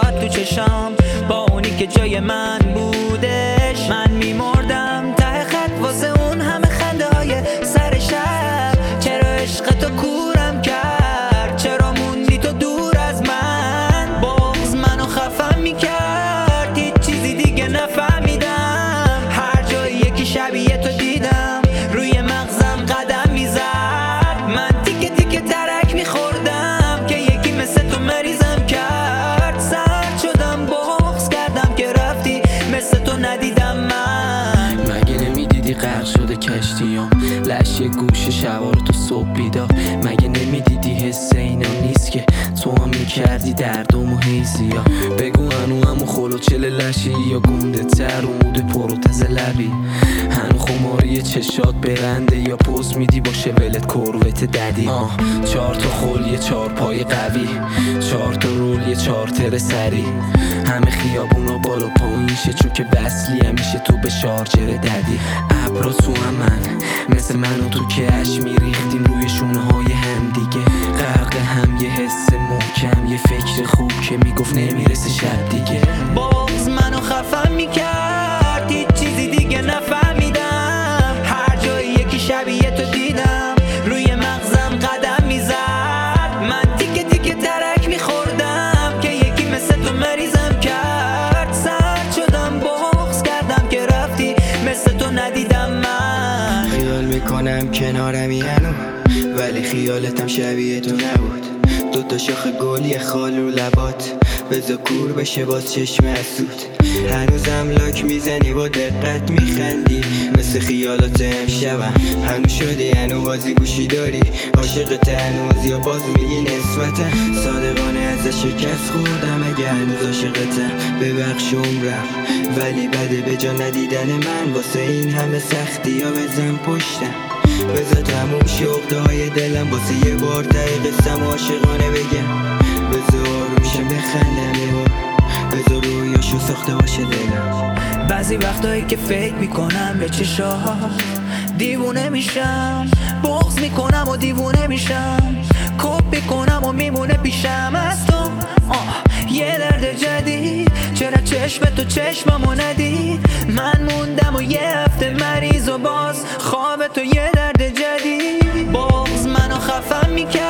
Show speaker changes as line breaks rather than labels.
چشات تو چشام با اونی که جای من بودش من میمردم ته خط واسه اون همه خنده های سر شب. چرا عشق تو کورم کرد؟ چرا موندی تو دور از من؟ بغض منو خفم میکرد، هیچ چیزی دیگه نفهمیدم. هر جایی یکی شبیه تو دیدم روی مغزم قدم میزد. من تیکه تیکه ترک میخوردم که یکی مثل تو مریضم کرد. سرد شدم بغض کردم که رفتی، مثل تو ندیدم من.
مگه نمیدیدی غرق شده کشتیام، لشی گوش شبا رو تو صبح بیدار؟ مگه نمیدیدی حس اینا نیست که تو هم میکردی دردم و حیزیا؟ بگو هنو همو خلوچل لشی یا گونده تر و مود پروتز لبی؟ هنو خماری چشات برنده یا پوز میدی با شولت کروت ددی؟ 4 تا خل یه 4 پای قوی، 4 تا رول یه 4 تر سری، همه خیابونا بالا پایین شه چون که وصلی همیشه تو به شارجر ددی. ابرا تو هم من مثل من و تو که اش میریختیم روی شونه های هم دیگه، غرق هم یه حس محکم، یه فکر خوب که میگفت نمیرسه شب دیگه.
بغض منو خفم میکرد، هیچ چیزی دیگه نفهمیدم. هر جایی یکی شبیه تو دیدم روی مغزم قدم میزد. من تیکه تیکه ترک میخوردم که یکی مثل تو مریضم کرد. سرد شدم بغض کردم که رفتی، مثل تو ندیدم من.
خیال میکنم کنارمی هنو، ولی خیالتم شبیه تو نبود. 2 تا شاخ گل یه خال رو لبات، بذار کور بشه باز چشم حسود. هنوزم لاک میزنی با دقت میخندی، مثل خیالات امشبم. هنو شدی هنو بازی گوشی داری، عاشقت هنوز یا باز میگی نسبتم. صادقانه ازش شکست خوردم، اگه هنوز عاشقتم ببخش عمرم. ولی بده به جا ندیدن من، واسه این همه سختی یا بزن پشتم. بذار تموم شغده های دلم، واسه یه بار ته قصم عاشقانه بگم. بذار آروم شم بخندم یه بار، بذار رویاشو ساخته باشه دلم.
بعضی وقتایی که فکر میکنم به چشات دیوونه میشم، بغض میکنم و دیوونه میشم، کپ میکنم و میمونه پیشم از تو یه درد جدید. چرا چشم تو چشممو ندید؟ من موندم و یه هفته مریض و باز خواب تو یه درد جدید. بغض منو خفم میکرد،